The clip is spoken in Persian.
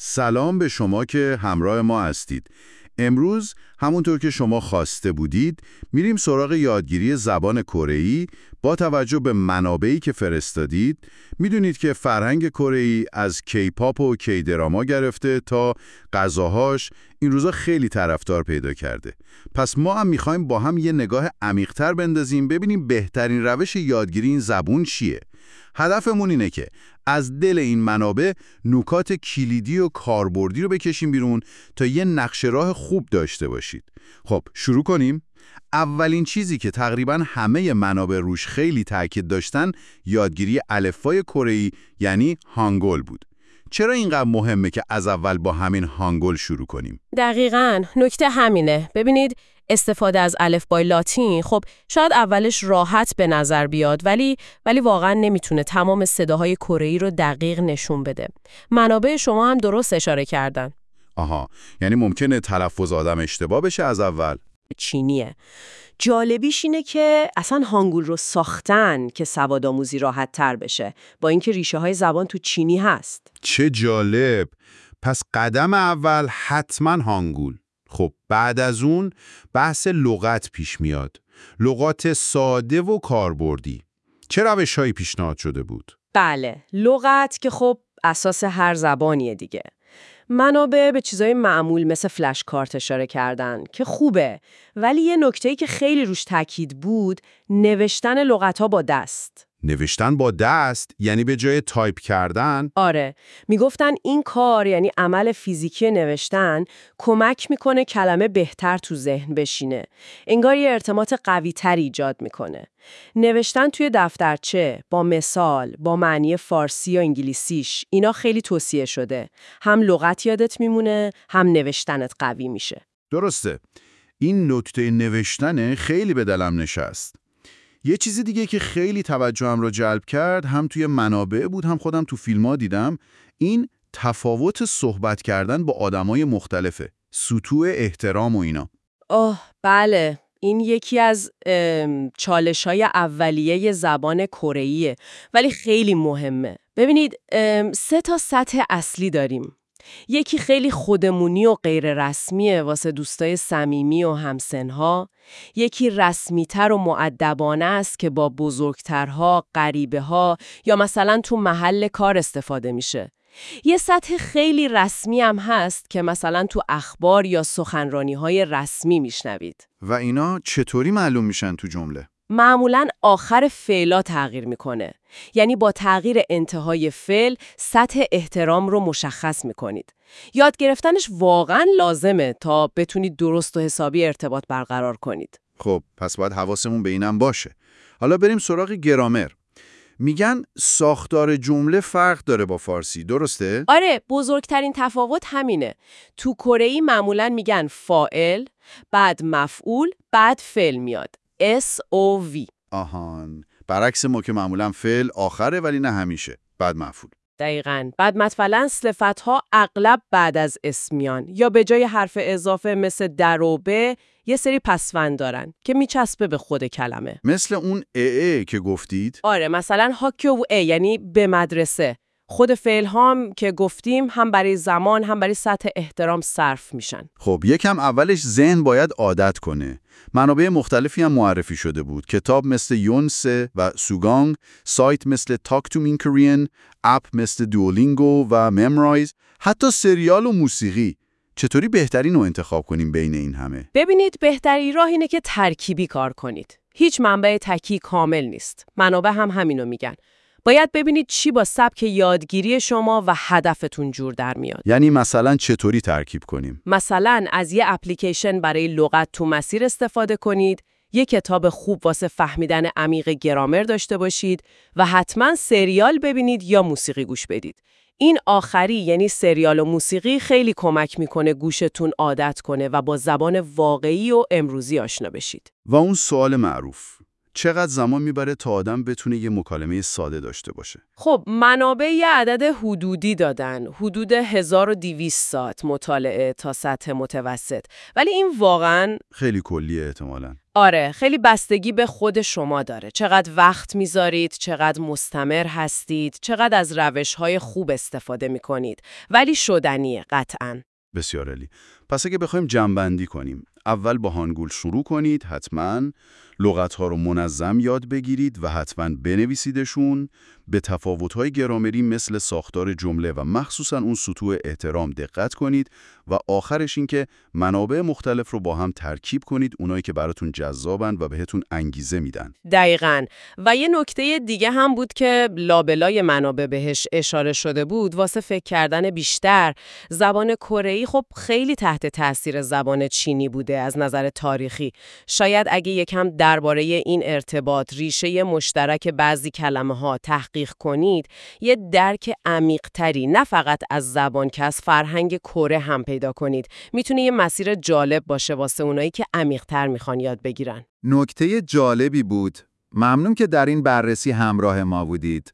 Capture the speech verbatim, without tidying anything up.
سلام به شما که همراه ما هستید. امروز همونطور که شما خواسته بودید میریم سراغ یادگیری زبان کره‌ای با توجه به منابعی که فرستادید. میدونید که فرهنگ کره‌ای از کیپاپ و کی دراما گرفته تا غذاهاش این روزا خیلی طرفدار پیدا کرده. پس ما هم میخوایم با هم یه نگاه عمیق‌تر بندازیم ببینیم بهترین روش یادگیری این زبون چیه. هدفمون اینه که از دل این منابع نکات کلیدی و کاربردی رو بکشیم بیرون تا یه نقشه راه خوب داشته باشید. خب شروع کنیم. اولین چیزی که تقریباً همه منابع روش خیلی تاکید داشتن یادگیری الفبای کره‌ای یعنی هانگول بود. چرا اینقدر مهمه که از اول با همین هانگول شروع کنیم؟ دقیقاً نکته همینه. ببینید استفاده از الفبای لاتین خب شاید اولش راحت به نظر بیاد ولی ولی واقعا نمیتونه تمام صداهای کره‌ای رو دقیق نشون بده. منابع شما هم درست اشاره کردن. آها، یعنی ممکنه تلفظ آدم اشتباه بشه از اول. چینیه. جالبیش اینه که اصلا هانگول رو ساختن که سوادآموزی راحت تر بشه، با اینکه ریشه های زبان تو چینی هست. چه جالب. پس قدم اول حتما هانگول. خب بعد از اون بحث لغت پیش میاد. لغات ساده و کاربردی. چه روش‌هایی پیشنهاد شده بود؟ بله، لغت که خب اساس هر زبانیه دیگه. منابع به چیزای معمول مثل فلش کارت اشاره کردن که خوبه، ولی یه نکته‌ای که خیلی روش تاکید بود نوشتن لغت‌ها با دست. نوشتن با دست یعنی به جای تایپ کردن؟ آره، میگفتن این کار یعنی عمل فیزیکی نوشتن کمک میکنه کلمه بهتر تو ذهن بشینه. انگار یه ارتباط قوی تر ایجاد میکنه. نوشتن توی دفترچه با مثال، با معنی فارسی و انگلیسیش، اینا خیلی توصیه شده. هم لغت یادت میمونه، هم نوشتنت قوی میشه. درسته. این نکته نوشتن خیلی به دلم نشست. یه چیزی دیگه که خیلی توجهم رو جلب کرد هم توی منابع بود هم خودم تو فیلم‌ها دیدم، این تفاوت صحبت کردن با آدمای مختلفه. سطوح احترام و اینا. اوه بله، این یکی از چالش‌های اولیه زبان کره‌ایه ولی خیلی مهمه. ببینید سه تا سطح اصلی داریم. یکی خیلی خودمونی و غیر رسمیه واسه دوستای صمیمی و همسنها. یکی رسمیتر و مؤدبانه است که با بزرگترها، غریبه‌ها یا مثلا تو محل کار استفاده میشه. یه سطح خیلی رسمی هم هست که مثلا تو اخبار یا سخنرانی‌های رسمی میشنوید. و اینا چطوری معلوم میشن تو جمله؟ معمولاً آخر فعلا تغییر میکنه. یعنی با تغییر انتهای فعل سطح احترام رو مشخص میکنید. یاد گرفتنش واقعاً لازمه تا بتونید درست و حسابی ارتباط برقرار کنید. خب پس باید حواسمون به اینم باشه. حالا بریم سراغ گرامر. میگن ساختار جمله فرق داره با فارسی، درسته؟ آره، بزرگترین تفاوت همینه. تو کره‌ای معمولاً میگن فاعل، بعد مفعول، بعد فعل میاد. اس او وی. آهان، برعکس ما که معمولا فعل آخره ولی نه همیشه، بعد مفعول. دقیقاً. بعد مثلا صفت‌ها اغلب بعد از اسم میان یا به جای حرف اضافه مثل در و به یه سری پسوند دارن که میچسبه به خود کلمه. مثل اون ا ا که گفتید؟ آره، مثلا هاکیو و ا یعنی به مدرسه. خود فعل هم که گفتیم هم برای زمان هم برای سطح احترام صرف میشن. خب یکم اولش ذهن باید عادت کنه. منابع مختلفی هم معرفی شده بود. کتاب مثل یونسه و سوگانگ، سایت مثل تاک تو مین کورین، اپ مثل دوولینگو و ممرایز، حتی سریال و موسیقی. چطوری بهترین رو انتخاب کنیم بین این همه؟ ببینید بهترین راه اینه که ترکیبی کار کنید. هیچ منبع تکی کامل نیست. منابع هم همینو میگن. باید ببینید چی با سبک یادگیری شما و هدفتون جور در میاد. یعنی مثلا چطوری ترکیب کنیم؟ مثلا از یه اپلیکیشن برای لغت تو مسیر استفاده کنید، یه کتاب خوب واسه فهمیدن عمیق گرامر داشته باشید و حتما سریال ببینید یا موسیقی گوش بدید. این آخری یعنی سریال و موسیقی خیلی کمک میکنه گوشتون عادت کنه و با زبان واقعی و امروزی آشنا بشید. و اون سوال معروف، چقدر زمان میبره تا آدم بتونه یه مکالمه ساده داشته باشه؟ خب منابع یه عدد حدودی دادن، حدود هزار و دویست ساعت مطالعه تا سطح متوسط. ولی این واقعاً خیلی کلیه احتمالاً. آره، خیلی بستگی به خود شما داره. چقدر وقت میذارید، چقدر مستمر هستید، چقدر از روش‌های خوب استفاده میکنید. ولی شدنیه قطعاً. بسیار عالی. پس اگه بخوایم جمع‌بندی کنیم، اول با هانگول شروع کنید، حتماً لغت‌ها رو منظم یاد بگیرید و حتماً بنویسیدشون، به تفاوت‌های گرامری مثل ساختار جمله و مخصوصاً اون سطوح احترام دقت کنید و آخرش این که منابع مختلف رو با هم ترکیب کنید، اونایی که براتون جذابن و بهتون انگیزه میدن. دقیقاً. و یه نکته دیگه هم بود که لابلای منابع بهش اشاره شده بود، واسه فکر کردن بیشتر. زبان کره‌ای خب خیلی تحت تاثیر زبان چینی بوده از نظر تاریخی. شاید اگه یکم درباره این ارتباط، ریشه مشترک بعضی کلمه‌ها تحقیق کنید، یه درک عمیق‌تری نه فقط از زبان که از فرهنگ کره هم پیدا کنید. میتونه یه مسیر جالب باشه واسه اونایی که عمیق‌تر میخوان یاد بگیرن. نکته جالبی بود. ممنون که در این بررسی همراه ما بودید.